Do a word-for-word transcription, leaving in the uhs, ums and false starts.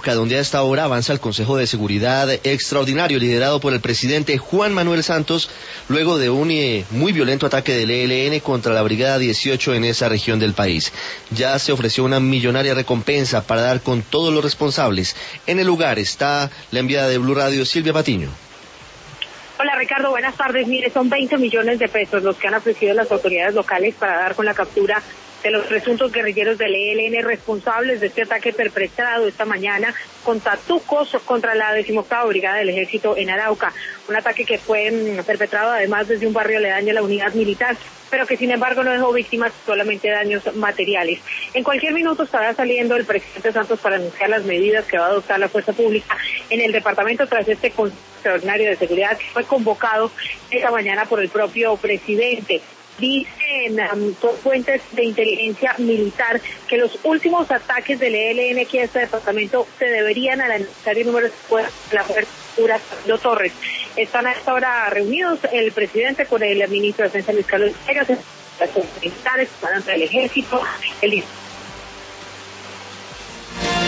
Arauca, donde a esta hora avanza el Consejo de Seguridad Extraordinario liderado por el presidente Juan Manuel Santos, luego de un eh, muy violento ataque del E L N contra la Brigada dieciocho en esa región del país. Ya se ofreció una millonaria recompensa para dar con todos los responsables. En el lugar está la enviada de Blue Radio, Silvia Patiño. Hola Ricardo, buenas tardes. Mire, son veinte millones de pesos los que han ofrecido las autoridades locales para dar con la captura de los presuntos guerrilleros del E L N responsables de este ataque perpetrado esta mañana con tatucos contra la decimoctava Brigada del Ejército en Arauca. Un ataque que fue mm, perpetrado además desde un barrio aledaño a la unidad militar, pero que sin embargo no dejó víctimas, solamente daños materiales. En cualquier minuto estará saliendo el presidente Santos para anunciar las medidas que va a adoptar la fuerza pública en el departamento tras este Consejo Extraordinario de Seguridad que fue convocado esta mañana por el propio presidente. Dicen um, fuentes de inteligencia militar que los últimos ataques del E L N aquí a este departamento se deberían al necesario número de la fuerza Fernando Torres. Están a esta hora reunidos el presidente con el ministro de Defensa Luis Carlos Villegas, las militares, el comandante del ejército, el